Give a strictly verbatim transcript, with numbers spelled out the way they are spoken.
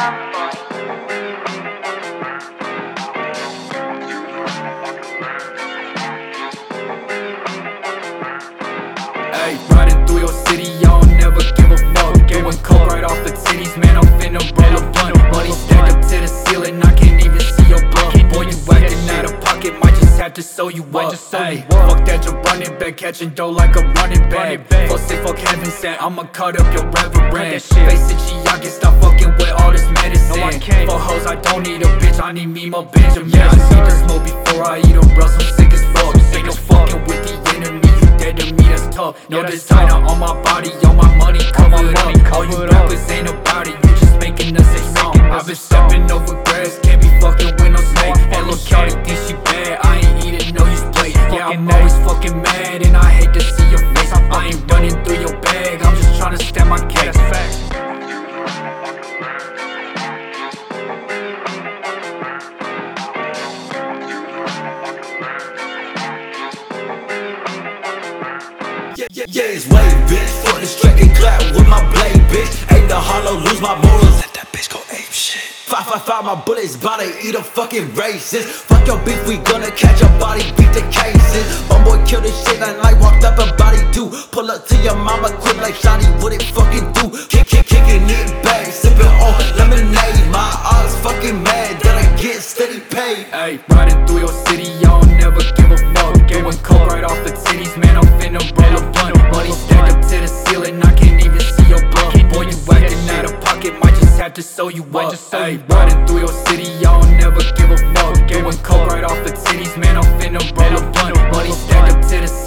Ayy, riding through your city, y'all never give a fuck. Doing coke right off the titties, man, I'm finna roll a blunt. Money stacked up to the ceiling, I can't even see your bluff. Boy, you acting out of pocket, might just have to sew you up. Ayy, fuck that, you're running back, catching dough like a running back. Fuck say fuck heaven sent, I'ma cut up your reverend. Face it, G, I can stop fucking with all this medicine. For hoes, I don't need a bitch, I need me more Benjamin. Yeah, I need to smoke before I eat a brush, I'm sick as fuck. Ain't no fucking with the enemy, you dead to me, that's tough. No designer on my body, all my money covered up. All you rappers ain't about it, you just making us say something. I've been stepping over grass, can't be fucking with no snake. And look out, he thinks she bad, I ain't eating no use plate. Yeah, I'm always fucking mad and I hate to see your face. I ain't running through your bag, I'm just trying to stamp my cake. Yeah, yeah, yeah, it's way, bitch. Fuck this track and clap with my blade, bitch. Aim the hollow, lose my morals. Let that bitch go ape shit. Five, five, five, my bullets bout to eat a fucking racist. Fuck your beef, we gonna catch a body, beat the cases. Homeboy kill this shit and like walked up a body too. Pull up to your mama quick like Shotty, what it fucking do? Kick, kick, kicking it back, sipping on lemonade. My odds fucking mad that I get steady paid. Ayy, riding through your city, y'all never give a fuck. Doing coke right off the titties, man, I'm finna roll a blunt. Money stacked up to the ceiling, I can't even see your bluff. Boy, you acting out of pocket, might just have to sew you up. Ayy, riding through your city, y'all never give a fuck. Doing coke right off the titties, man, I'm finna roll a blunt. Money stacked up to the